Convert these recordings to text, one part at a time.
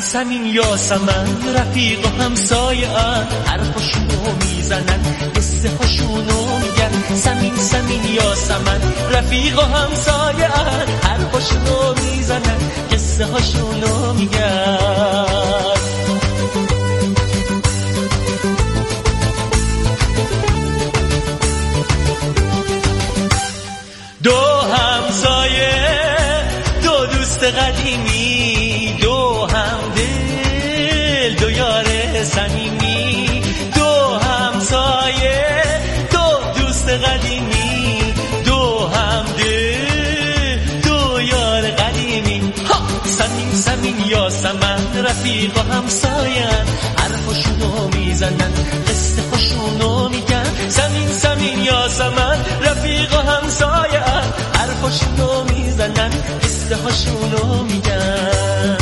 سمین یاسمن رفیق و همسایه ان، حرفاشونو میزنن قصه هاشونو میگن. سمین یاسمن رفیق و همسایه ان، حرفاشونو میزنن قصه هاشونو میگن. دو همسایه، دو دوست قدیمی، دو همدل، دو یار صمیمی. دو همسایه، دو دوست قدیمی، دو همدل، دو یار قدیمی. سمین یاسمن رفیق و همساین، حرفاشونو میزنن قصه هاشونو میگن. سمین یاسمن رفیق و همساین، حرفاشونو میزنن قصه هاشونو میگن.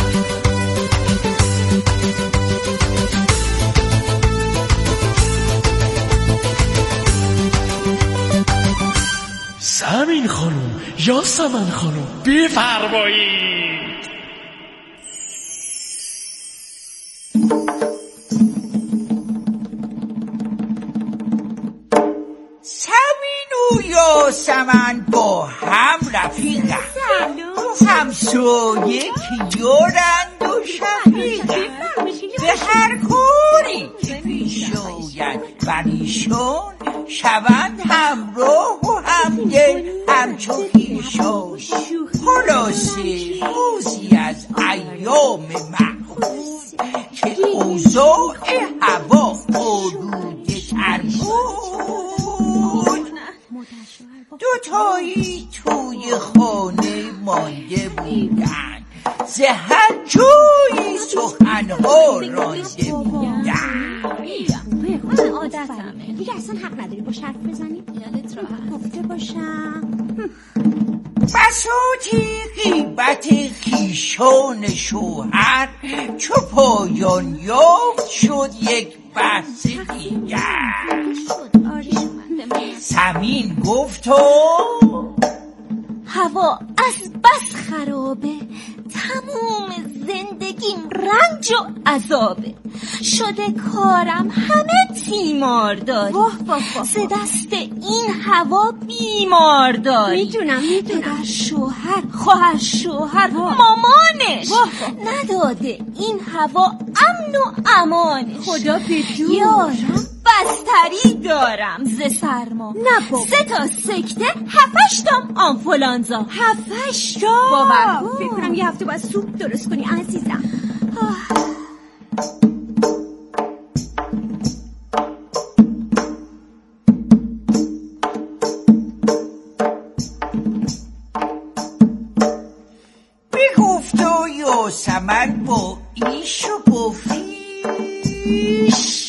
سمین خانم، یاسمن خانم، بفرمایید. سمین و یاسمن با هم رفیقن، همسایه که یارند و شفیقن. به هر کاری که پیش آید بر ایشان، شوند همراه و همدل همچو خویشان. خلاصه روزی از ایام معهود که اوضاع هوا آلوده تر بود، دوتایی توی خانه مانده بودن، ز هر جایی سخنها رانده بودن. عادتمه دیگه، اصلا حق نداری با حرف بزنی. یادت راحت گفته باشم. بساطی غیبت خویشان شوهر چو پایان یافت، شد یک بحث دیگر. سمین گفت هوا از بس خرابه، تموم زندگیم رنج و عذابه. شده کارم همه تیمار داری، ز دست این هوا بیمار داری. میدونم پدر شوهر، خواهر شوهر، مامانش نداده این هوا امن و امانش. خدا بدون یارم بستری دارم ز سرما، 3 سکته 7 آنفولانزا. 7 باور کن، فکر کنم یه هفته باید سوپ درست کنی عزیزم. بگفت و یاسمن با ایش و با فیش،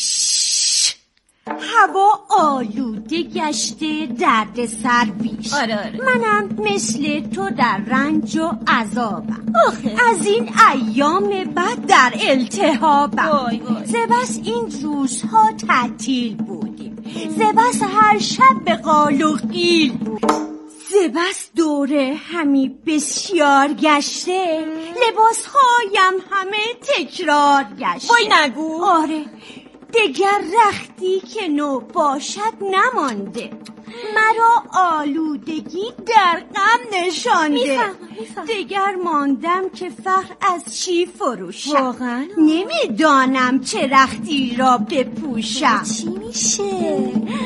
هوا آلوده گشته، درد سر بیش. آره. منم مثل تو در رنج و عذابم. از این ایام بعد در التهابم. ز بس این روزها تعطیل بودیم، ز بس هر شب به قال و قیل بودیم، ز بس دوره همی بسیار گشته، لباسهایم همه تکرار گشته. وای نگو. آره، دگر رختی که نو باشد نمانده، مرا آلودگی در غم نشانده. میفهم. دگر ماندم که فخر از چی فروشم، واقعا نمیدانم چه رختی را بپوشم. چی میشه؟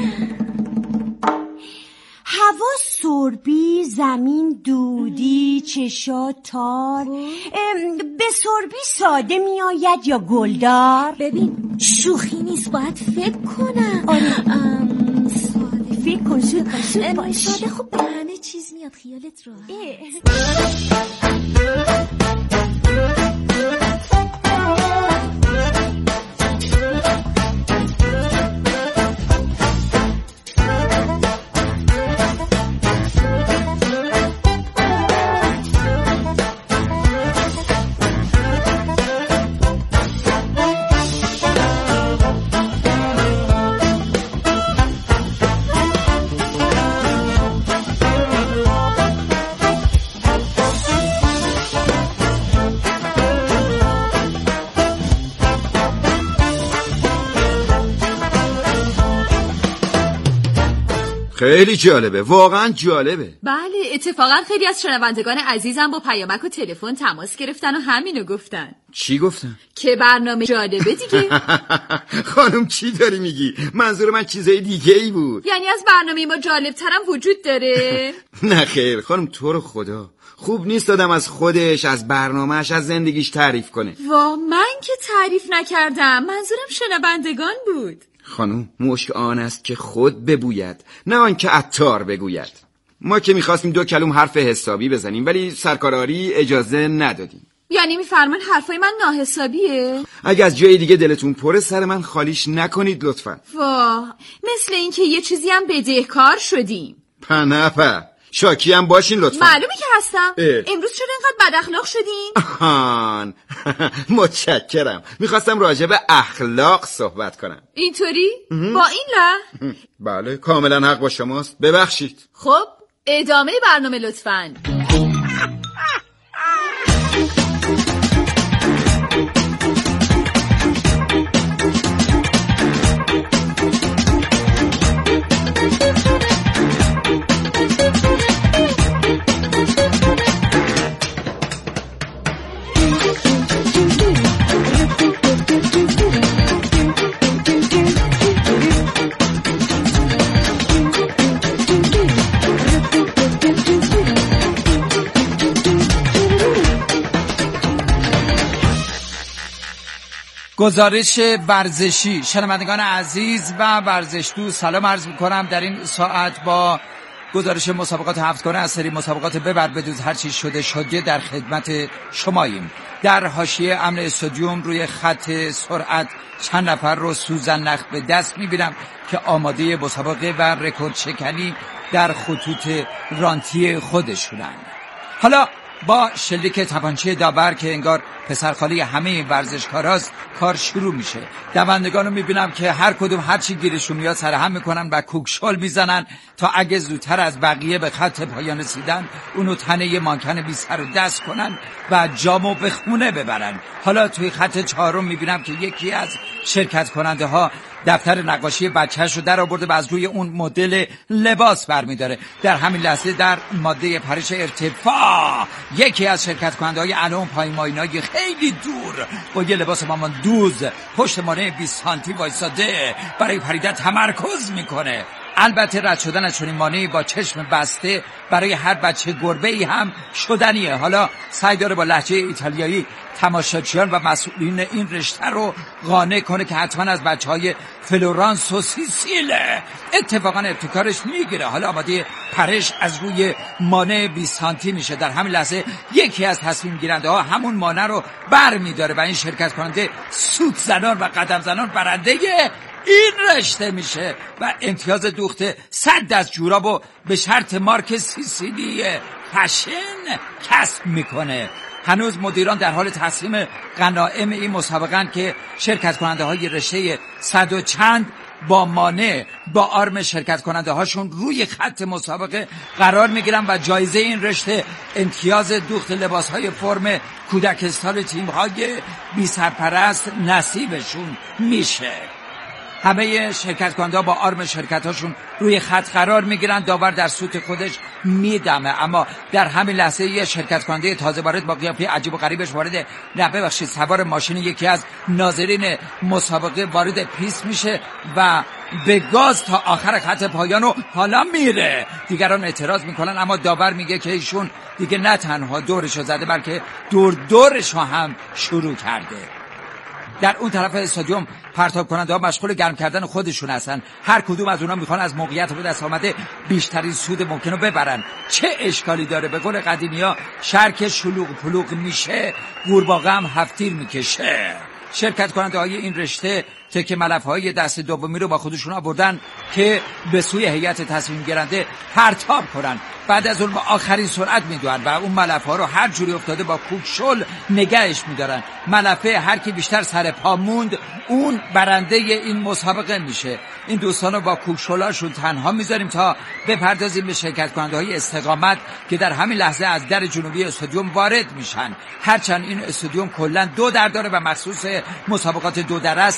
هوا سربی، زمین دودی، چشا تار. به سربی ساده می آید یا گلدار؟ ببین شوخی نیست، باید فکر کنم. آره ساده فکر کن، زود باش. ساده خوب به همه چیز میاد، خیالت راحت. خیلی جالبه، واقعا جالبه. بله، اتفاقا خیلی از شنوندگان عزیزم با پیامک و تلفن تماس گرفتن و همینو گفتن. چی گفتن؟ که برنامه جالبه دیگه. خانم چی داری میگی؟ منظور من چیزای دیگه ای بود. یعنی از برنامه ما جالبترم وجود داره؟ نه خیر خانم، تو رو خدا خوب نیست آدم از خودش، از برنامهش، از زندگیش تعریف کنه. وا، من که تعریف نکردم، منظورم شنوندگان بود. خانم، مشک آن است که خود ببوید، نه آن که عطار بگوید. ما که میخواستیم 2 کلم حرف حسابی بزنیم ولی سرکار عالی اجازه ندادیم. یعنی میفرمان حرفای من ناحسابیه؟ اگه از جای دیگه دلتون پره سر من خالیش نکنید لطفا. واه، مثل این که یه چیزی هم بدهکار شدیم. پنپه شاکی هم باشین لطفا. معلومه که هستم. امروز چرا اینقدر بد اخلاق شدین؟ آهان متشکرم، میخواستم راجع به اخلاق صحبت کنم. اینطوری؟ با این لحن؟ بله کاملا حق با شماست، ببخشید. خب ادامه برنامه لطفاً. گزارش ورزشی. شنوندگان عزیز و ورزش دوست سلام عرض می‌کنم. در این ساعت با گزارش مسابقات هفتگانه از سری مسابقات ببر بدوز هر چیز شده در خدمت شماییم. در حاشیه امن استادیوم روی خط سرعت چند نفر رو سوزن نخ به دست می‌بینم که آماده مسابقه و رکورد شکنی در خطوط رانتی خودشونن. حالا با شلیک تپانچه داور که انگار پسرخاله همه ورزشکاراست کار شروع میشه. دوندگان رو میبینم که هر کدوم هر چی گیرشون میاد سرهم میکنن و کوکشل میزنن تا اگه زودتر از بقیه به خط پایان رسیدن اونو تنه مانکن بی سر و دست کنن و جامو به خونه ببرن. حالا توی خط 4 میبینم که یکی از شرکت کننده ها دفتر نقاشی بچه‌ش رو در آورده و از روی اون مدل لباس برمی‌داره. در همین لحظه در ماده پرش ارتفاع یکی از شرکت کننده‌های علوم پایماینای خیلی دور با یه لباس مامان دوز پشت مانع 20 سانتی وایساده برای پریدن تمرکز میکنه. البته رد شدن از چنین مانعی با چشم بسته برای هر بچه گربه‌ای هم شدنیه. حالا سعی داره با لهجه ایتالیایی تماشاچیان و مسئولین این رشته رو قانع کنه که حتما از بچهای فلورانس و سیسیله. اتفاقا ابتکارش میگیره. حالا آماده پرش از روی مانع 20 سانتی میشه. در همین لحظه یکی از تصمیم گیرنده ها همون مانع رو بر میداره و این شرکت کننده سوت زنان و قدم زنان برنده این رشته میشه و امتیاز دوخت 100 از جورابو به شرط مارک سیسیلی فشن کسب میکنه. هنوز مدیران در حال تقسیم غنایم این مسابقه که شرکت کننده های رشته 100 و چند با مانع با آرم شرکت کننده هاشون روی خط مسابقه قرار میگیرن و جایزه این رشته امتیاز دوخت لباس های فرم کودکستان تیم های بی سرپرست نصیبشون میشه. همه شرکت کننده با آرم شرکتاشون روی خط قرار میگیرن. داور در سوت خودش میدمه اما در همین لحظه یه شرکت کننده تازه وارد با قیافه عجیب و غریبش وارد ببخشید سوار ماشین یکی از ناظرین مسابقه وارد پیست میشه و به گاز تا آخر خط پایانو حالا میره. دیگران اعتراض میکنن اما داور میگه که ایشون دیگه نه تنها دورشو زده بلکه دورشو هم شروع کرده. در اون طرف استادیوم پرتاب کننده ها مشغول گرم کردن خودشون هستن. هر کدوم از اونا میخوان از موقعیت به دست آمده بیشترین سود ممکن رو ببرن. چه اشکالی داره؟ به قول قدیمی ها شرک شلوغ پلوغ میشه قورباغه هم هفتیر میکشه. شرکت کننده های این رشته تکه ملف های دست دومی رو با خودشون آوردن که به سوی هیئت تصمیم گیرنده پرتاب کنن. بعد از اون با آخرین سرعت میدوئن و اون ملف ها رو هر جوری افتاده با کوکشل نگهش میدارن. ملفه هر کی بیشتر سر پا موند اون برنده این مسابقه میشه. این دوستان رو با کوکشلاشون تنها میذاریم تا بپردازیم به شرکت کننده های استقامت که در همین لحظه از در جنوبی استادیوم وارد میشن. هرچند این استادیوم کلا 2 در داره و مخصوص مسابقات 2 در است اما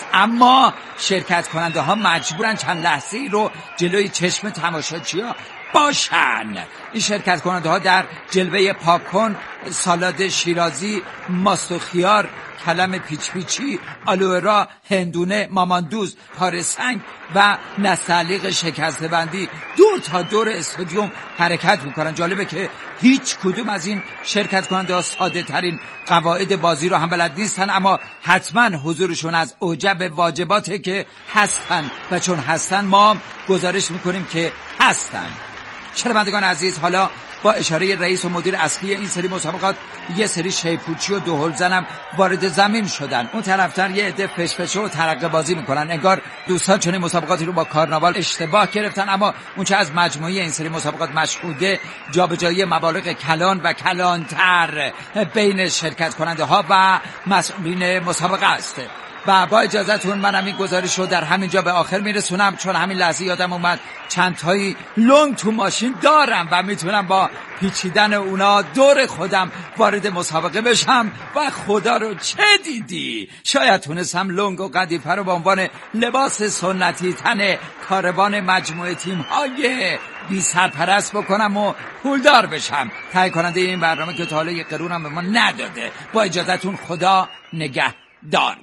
اما شرکت کننده ها مجبورن چند لحظه ای رو جلوی چشم تماشاچی‌ها باشن. این شرکت کننده ها در جلوه پاکن، سالاد شیرازی، ماست و خیار، کلم پیچ پیچی، آلوئرا، هندونه، ماماندوز، پارسنگ و نستعلیق شکسته بندی دور تا دور استادیوم حرکت میکنن. جالبه که هیچ کدوم از این شرکت کننده ها ساده ترین قواعد بازی رو هم بلد نیستن، اما حتما حضورشون از اوجب واجباته که هستن و چون هستن ما گزارش میکنیم که هستن. شنوندگان عزیز، حالا با اشاره رئیس و مدیر اصلی این سری مسابقات یه سری شیپوچی و دوهل زنم وارد زمین شدن. اون طرفتر یه عده فشفشه و ترقه بازی میکنن. انگار دوستان چون این مسابقاتی رو با کارناوال اشتباه گرفتن، اما اون چه از مجموعه این سری مسابقات مشهوده جابجایی مبالغ کلان و کلانتر بین شرکت کننده ها و مسئولین مسابقه است. و با اجازهتون منم این گزارش رو در همینجا به آخر میرسونم، چون همین لحظه یادم اومد چند تایی لنگ تو ماشین دارم و میتونم با پیچیدن اونا دور خودم وارد مسابقه بشم. و خدا رو چه دیدی، شاید تونستم لنگ و قدیپه رو به عنوان لباس سنتی تن کاروان مجموعه تیم‌های بی سرپرست بکنم و پولدار بشم. تهیه کننده این برنامه که تا حالا یه قرونم به ما نداده. با اجازهتون خدا نگهدار.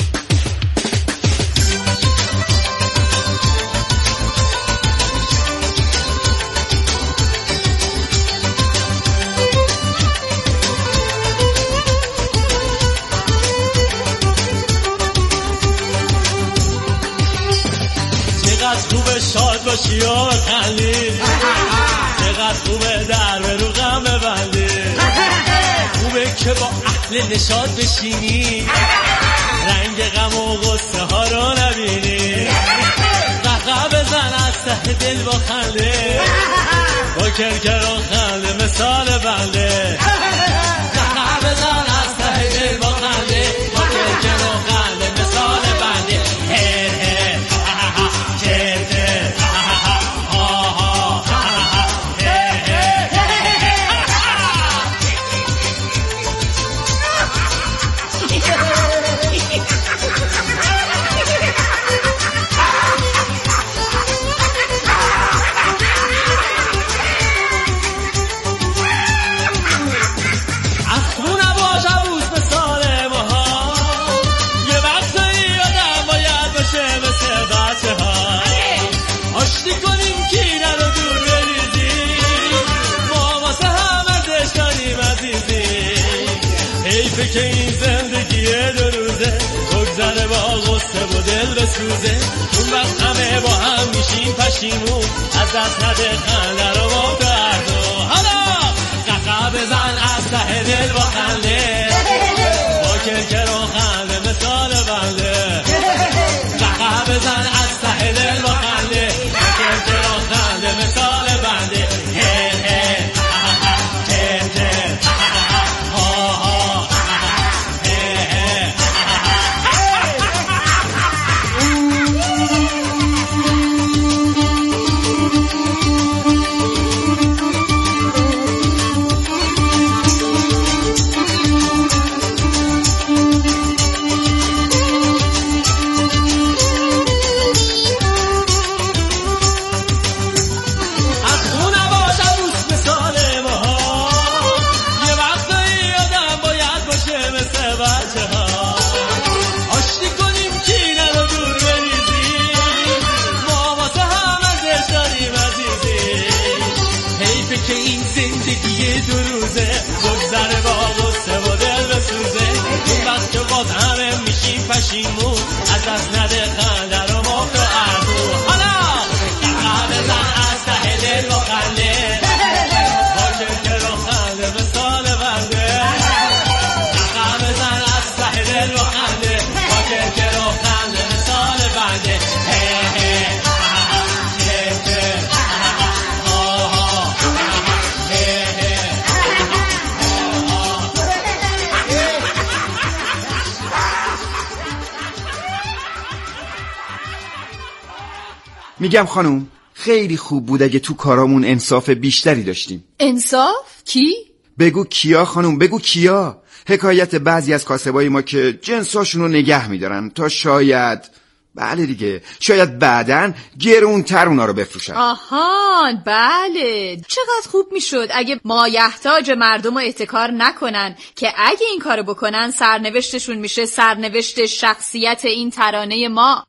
خوبه شاد باشی و بخندی، چقدر خوبه در به رو غم ببندی، خوبه که با اهل نشاط بشینی، رنگ غم و غصه ها رو نبینی، قهقه بزن از ته دل با خنده، با کرکر و خنده مثال بنده، قهقه بزن از ته دل با خنده، با کرکر و خنده مثال بنده. که این زندگی دو روزه بگذره با غصه و دل بسوزه، اون وقت همه با هم میشیم پشیمون، از دست نده خنده رو با دردو. حالا قهقه بزن از ته دل با خنده، با کرکر و خنده مثال بنده، قهقه بزن از ته دل با خنده، با کرکر و خنده مثال بنده. که این زندگی دو روزه بگذره با غصه و دل بسوزه، اون وقت که باز همه میشیم پشیمون، از دست نده خنده رو مفت و ارزو. حالا قهقه بزن از ته دل با خنده، با کرکر و خنده مثال بنده، قهقه بزن از ته دل با خنده، با کرکر و خنده مثال بنده. میگم خانم خیلی خوب بود اگه تو کارامون انصاف بیشتری داشتیم. انصاف؟ کی؟ بگو کیا خانم، بگو کیا. حکایت بعضی از کاسبای ما که جنساشونو نگه میدارن تا شاید بله دیگه، شاید بعدن گرونتر اونا رو بفروشن. آهان بله، چقدر خوب میشد اگه مایحتاج مردم رو احتکار نکنن، که اگه این کارو بکنن سرنوشتشون میشه سرنوشت شخصیت این ترانه ما.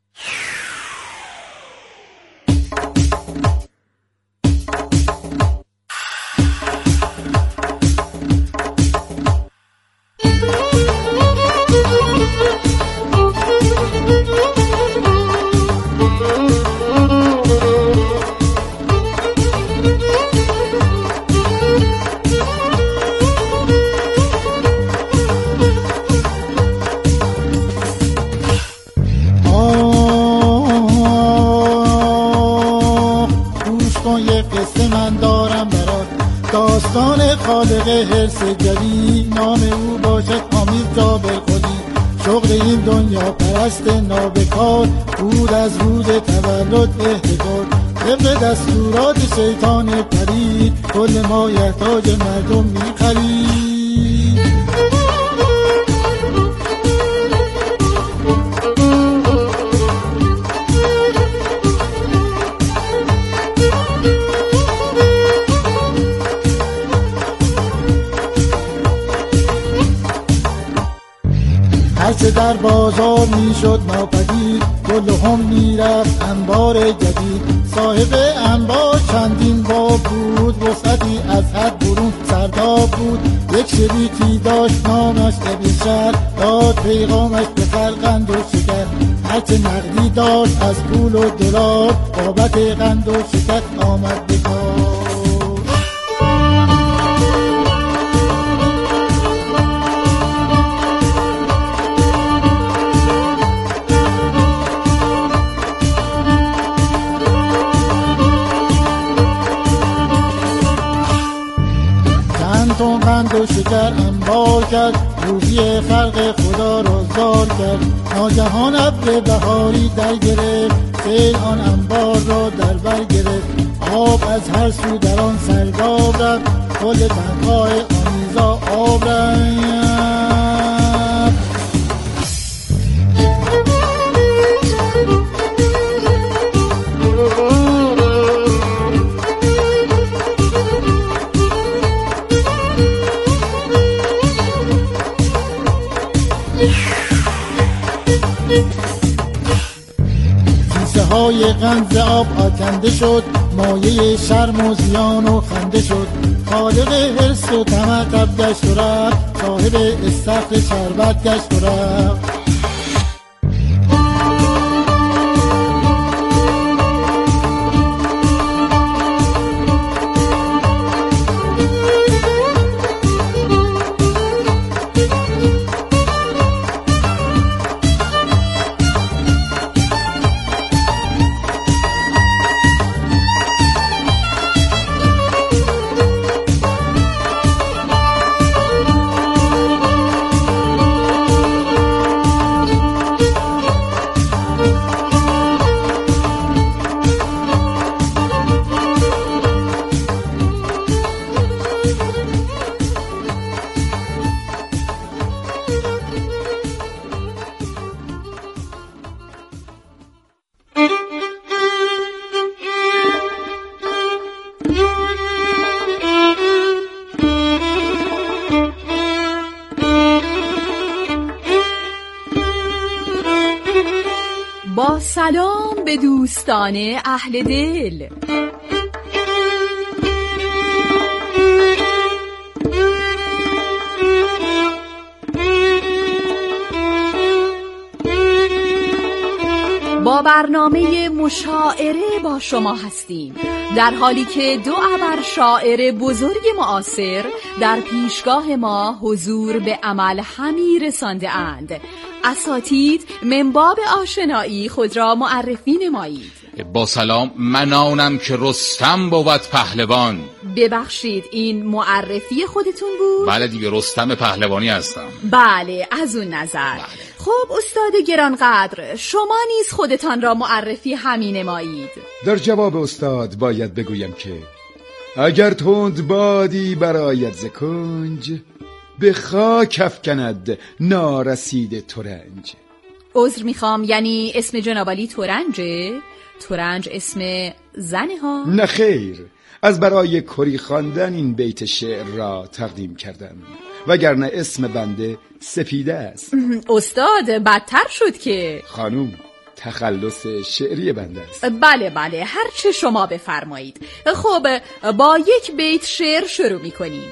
داستان خالق هرس جدی، نام او باشد حامید جابر خودی. شغل این دنیا پرست نابکار بود از روز تولد احتکار. طبق دستورات شیطان پرید کل مایحتاج مردم می‌خرید. هرچه در بازار میشد ناپدید، کلهم میرفت انبار جدید. صاحب انبار چندین باب بود، وسعتی از حد برون سرداب بود. یک شریکی داشت نامش ابیشر، داد پیغامش به قند و شکر. هرچه نقدی داشت از پول و دلار، بابت قند و شکر آمد به کار. قند و شکر انبار کرد، روزی خلق خدا را زار کرد. ناگهان ابر بهاری در گرفت، سیل آن انبار را در بر گرفت. آب از هر سو در آن سرداب رفت، کل تنقاه آمیزا آب رفت. های قند آب آکنده شد، مایه شرم و زیان و خنده شد. خالق حرص و طمع تب گشت و رفت، صاحب استخر شربت گشت و رفت. با سلام به دوستان اهل دل. با برنامه مشاعره با شما هستیم، در حالی که دو ابر شاعر بزرگ معاصر در پیشگاه ما حضور به عمل همی رسانده اند. اساتید من باب آشنایی خود را معرفی نمایید. با سلام، من آنم که رستم بود پهلوان. ببخشید، این معرفی خودتون بود؟ بله دیگه، رستم پهلوانی هستم. بله، از اون نظر. بله. خب استاد گرانقدر، شما نیز خودتان را معرفی همی نمایید. در جواب استاد باید بگویم که اگر تند بادی برآید ز کنج، به خاک افکند نارسیده ترنج. عذر میخوام، یعنی اسم جنابالی تورنجه؟ تورنج اسم زنه ها؟ نه خیر، از برای کری خواندن این بیت شعر را تقدیم کردم، وگرنه اسم بنده سپیده است. استاد بدتر شد که. خانوم، تخلص شعری بنده است. بله بله، هر چه شما بفرمایید. خب با یک بیت شعر شروع میکنیم.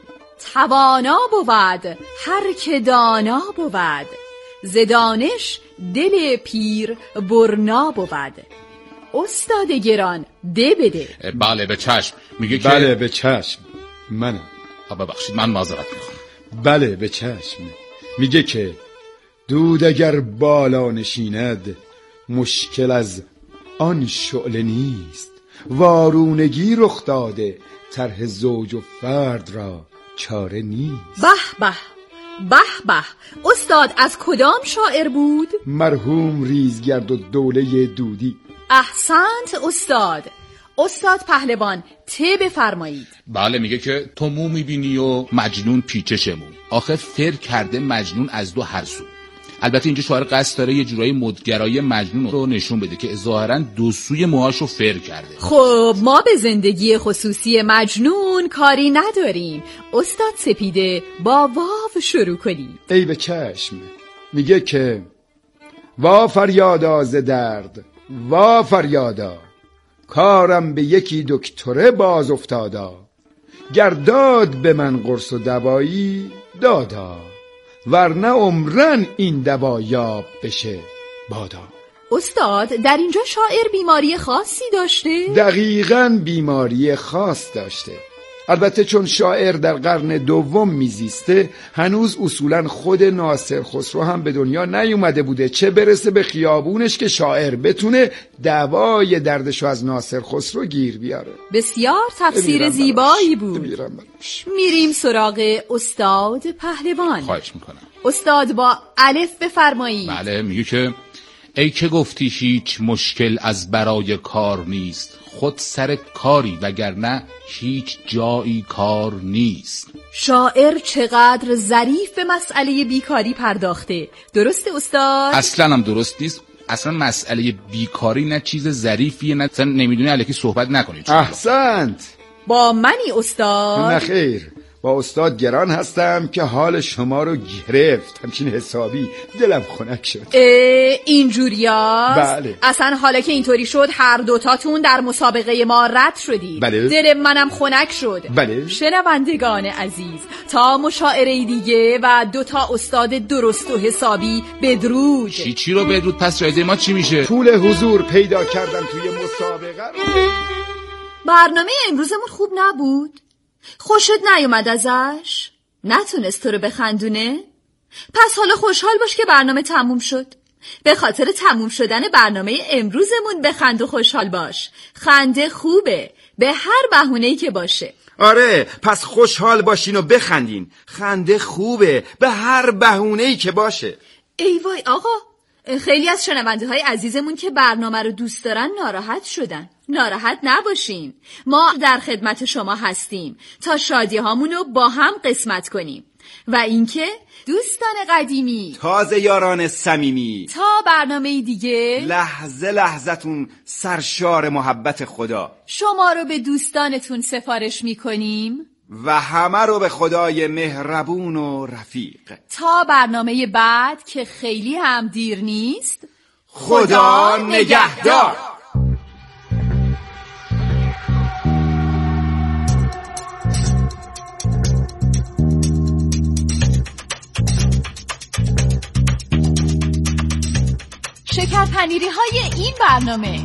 توانا بود هر که دانا بود، ز دانش دل پیر برنا بود. استاد گران ده بده. بله به چشم. میگه که بله به چشم. منم. ببخشید، من معذرت میخوام. بله به چشم. میگه که دود اگر بالا نشیند، مشکل از آن شعله نیست. وارونگی رخ داده، طرح زوج و فرد را چاره نیست. به به به به. استاد از کدام شاعر بود؟ مرحوم ریزگرد و دوله دودی. احسنت استاد. استاد پهلوان ته بفرمایید. بله، میگه که تو مو میبینی و مجنون پیچش مو. آخه فر کرده مجنون از دو هر سو. البته اینجا شاعر قصد داره یه جورایی مدگرایی مجنون رو نشون بده که ظاهراً دو سوی موهاشو فر کرده. خب ما به زندگی خصوصی مجنون کاری نداریم. استاد سپیده با واو شروع کنید. ای به چشم. میگه که وا فریادا ز درد، وا فریادا، کارم به یکی دکتره باز افتادا. گرداد به من قرص و دوایی دادا، ورنه عمرن این دوا یاب بشه بادا. استاد در اینجا شاعر بیماری خاصی داشته؟ دقیقاً بیماری خاص داشته. البته چون شاعر در قرن دوم میزیسته، هنوز اصولاً خود ناصر خسرو هم به دنیا نیومده بوده، چه برسه به خیابونش که شاعر بتونه دوای دردشو از ناصر خسرو گیر بیاره. بسیار تفسیر زیبایی بود. میریم سراغ استاد پهلوان. خواهش میکنم. استاد با الف بفرمایید. بله، میگه که ای که گفتی هیچ مشکل از برای کار نیست، خود سر کاری وگرنه هیچ جایی کار نیست. شاعر چقدر ظریف به مسئله بیکاری پرداخته. درسته استاد؟ اصلا هم درست نیست. اصلا مسئله بیکاری نه چیز ظریفیه، نه اصلا نمیدونی الکی صحبت نکنید. احسنت. با منی استاد؟ نه خیر، با استاد گران هستم که حال شما رو گرفت، همچین حسابی دلم خنک شد. اینجوریاست؟ بله. اصلا حالا که اینطوری شد هر دوتاتون در مسابقه ما رد شدید. بله. دل منم خنک شد. بله. شنوندگان عزیز، تا مشاعره دیگه و 2 استاد درست و حسابی بدرود. چی رو بدرود؟ پس جایزه ما چی میشه؟ پول حضور پیدا کردم توی مسابقه رو. برنامه امروزمون خوب نبود؟ خوشت نیومد ازش؟ نتونست تو رو بخندونه؟ پس حالا خوشحال باش که برنامه تموم شد. به خاطر تموم شدن برنامه امروزمون بخند و خوشحال باش. خنده خوبه، به هر بهونه‌ای که باشه. آره، پس خوشحال باشین و بخندین. خنده خوبه به هر بهونه‌ای که باشه. ای وای آقا، خیلی از شنونده‌های عزیزمون که برنامه رو دوست دارن ناراحت شدن. ناراحت نباشین، ما در خدمت شما هستیم تا شادی هامونو با هم قسمت کنیم. و اینکه دوستان قدیمی، تازه یاران صمیمی، تا برنامه دیگه لحظه لحظتون سرشار محبت خدا، شما رو به دوستانتون سفارش میکنیم و همه رو به خدای مهربون و رفیق. تا برنامه بعد که خیلی هم دیر نیست، خدا نگهدار. شکرپنیری های این برنامه: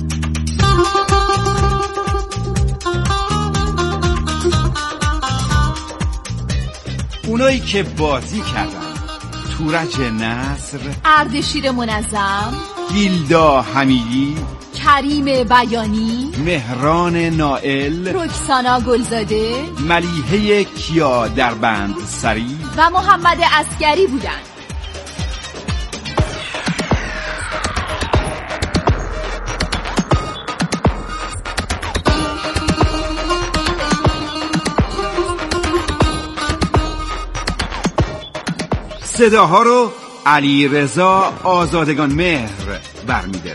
اونایی که بازی کردن: تورج نصر، اردشیر منظم، گیلدا حمیدی، کریم بیانی، مهران نائل، رکسانا گلزاده، ملیحه کیا دربند سری و محمد عسگری بودند. صداها رو علیرضا آزادگان مهر برمی‌داره.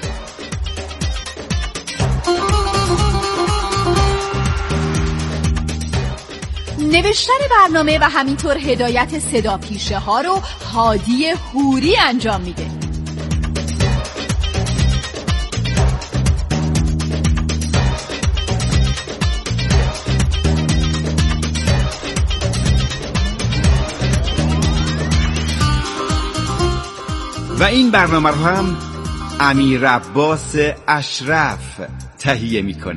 نوشتن برنامه و همینطور هدایت صدا پیشه ها رو هادی هوری انجام میده. و این برنامه رو هم امیر عباس اشرف تهیه میکنه.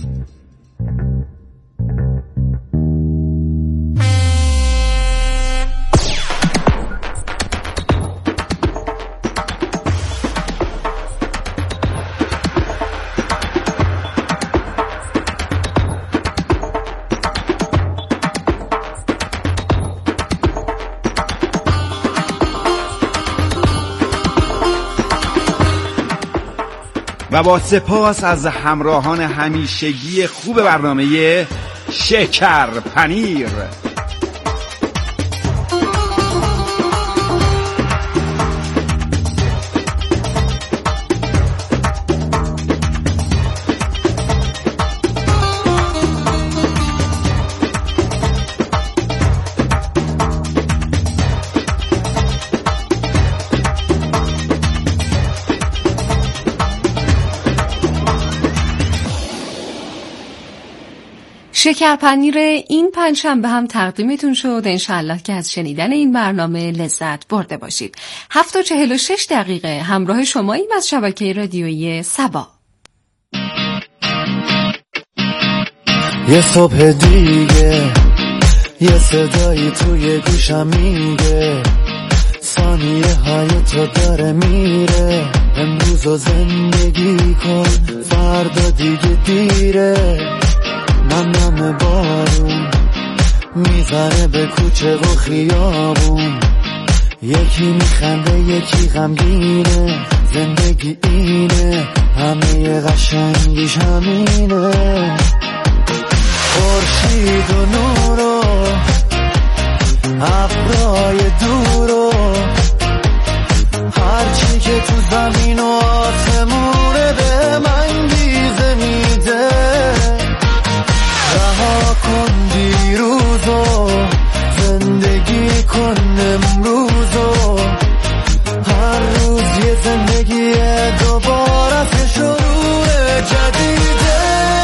و با سپاس از همراهان همیشگی خوب برنامه شکر پنیر. شکرپنیر این پنجشنبه هم تقدیمتون شد. انشالله که از شنیدن این برنامه لذت برده باشید. 7:46 همراه شماییم از شبکه رادیویی سبا. یه صبح دیگه یه صدایی توی گوشم میگه ثانیه های تو داره میره، امروز رو زندگی کن فردا دیگه دیره. نم بارون میزنه به کوچه و خیابون، یکی میخنده یکی غمگینه، زندگی اینه همه قشنگیش همینه. خورشید و نور و ابرای دور و هرچی که تو زمین و آسمونه به من گیزه میده. رها کن دیروزو زندگی کن امروزو، هر روز یه زندگی دوباره از شروع جدیده.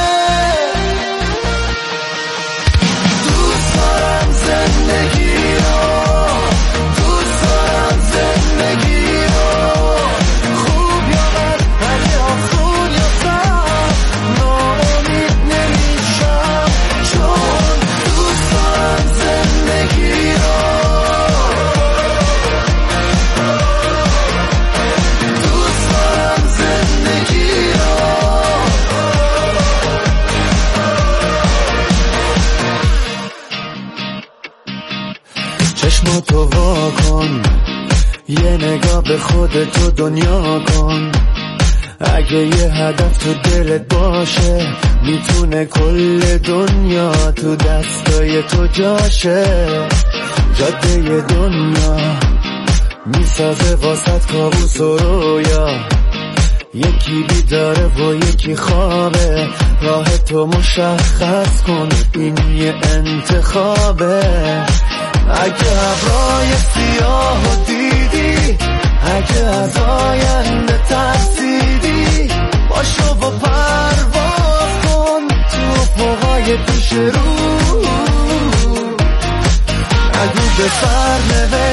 دوست دارم زندگی رو، دوست دارم زندگی رو، خوب یا بد اگه آسون یا سخت ناامید نمیشم، چون دوست دارم زندگی رو، دوست دارم زندگی رو. چشماتو وا کن، یه نگاه به خودتو دنیا کن، اگه یه هدف تو دلت باشه میتونه کل دنیا تو دستای تو جاشه. جاده دنیا میسازه واسط کابوس و رویا، یکی بیداره و یکی خوابه، راه تو مشخص کن این یه انتخابه. اگه ابرای سیاه دیدی، اگه از آینده ترسیدی، باشو و پرواز کن تو افقای پیش رو. اگه به سر